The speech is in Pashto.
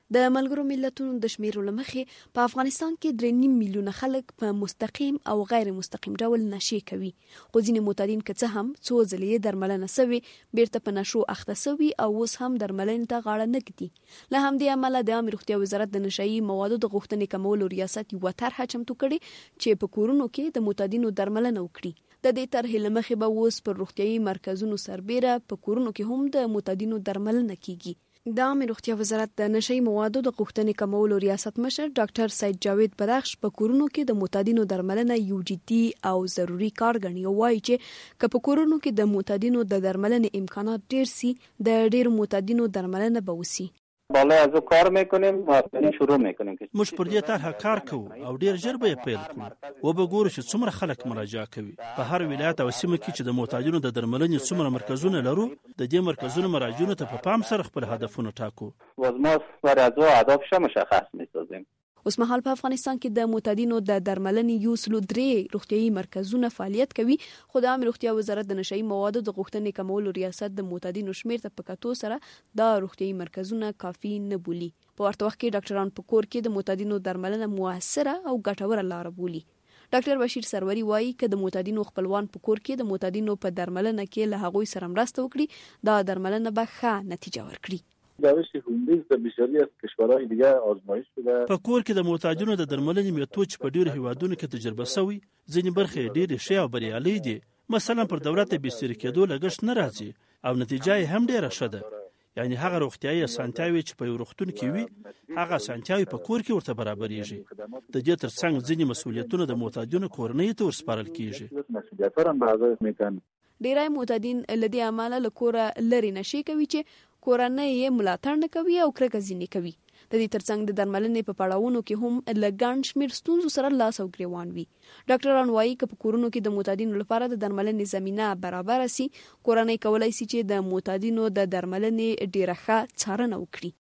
د ملګرو ملتونو د شمیرو له مخې په افغانستان کې 3.5 میلیونه خلک په مستقیم او غیر مستقیم ډول نشي کوي، خو ځینې معتادین که څه هم څو ځلې درملنه سوي بیرته په نشو اخته سوي او اوس هم درملنې ته غاړه نه ږدي. له همدې امله د عامه روغتیا وزارت د نشایي موادو د غوښتنې کمولو ریاست یوه طرحه چمتو کړې چې په کورونو کې د معتادینو درملنه وکړي. د دې طرحې له مخې به اوس پر روغتیايي مرکزونو سربیره په کورونو کې هم د معتادینو درملنه کیږي. د عامه روغتیا وزارت د نشئی موادو د غوښتنې کمولو ریاست مشر ډاکټر سید جاوید بدخش په کورونو کې د معتادینو درملنه یو جدي او ضروری کار ګڼي او وایي چې که په کورونو کې د معتادینو د درملنې امکانات ډیر سي د ډیر معتادینو درملنه به وسی. بالا از کار میکنیم و شروع میکنیم موږ پر دې طرح کار کوو او ډیر ژر به پیل کړو و به ګورو چې څومره خلک مراجعه کوي. په هر ولایت او سیمه کې چې د معتادینو د درملنې څومره مرکزونه لرو د دې مرکزونو مراجعینو ته په پام سره خپل هدفونه ټاکو. وزماس برای از اهدافش مشخص میسازیم. اوس مهال په افغانستان کې د معتادینو د درملنې 3 روغتیايي مرکزونه فعالیت کوي، خو د عامه روغتیا وزارت د نشئی موادو د غوښتنې کمولو ریاست د معتادینو شمیر ته په کتو سره دا روغتیايي مرکزونه کافي نه بولي. په ورته وخت کې ډاکټران په کور کې د معتادینو درملنه موثره او ګټوره لار بولي. ډاکټر بشیر سروري وایي که د معتادینو خپلوان په کور کې د معتادینو په درملنه کې له هغوی سره مرسته وکړي، دا درملنه به ښه نتیجه ورکړي. روش هومبیز در بسیاری از کشورهای دیگه آزمایش شده. په کور کې د معتادینو د درملنې میتود چې په ډیرو هیوادونو کې تجربه شوی، ځینې برخې ډېرې ښې او بریالۍ دي. مثلا پر دولت بستر کېدو لګښت نه راځي او نتیجه یې هم ډیره ښه ده. یعنی هغه روغتیايي اسانتیاوې چې په یو روغتون کې وي هغه اسانتیاوې په کور کې ورته برابرېږي. د دې ترڅنګ ځینې مسؤلیتونه د معتادینو کورنۍ ته ورسپارل کېږي. ډیری معتادین له دې امله له کوره لرې نشي کوي چې کورنۍ یې ملاتړ نه کوي او کرکه ځینې کوي. د دې ترڅنګ د درملنې په پړاوونو کې هم له ګڼ شمېر ستونزو سره لاس او ګریوان وي. ډاکټران وایي که په کورونو کې د معتادینو لپاره د درملنې زمینه برابره سي، کورنۍ کولی سي چې د معتادینو د درملنې ډیره ښه څارنه وکړي.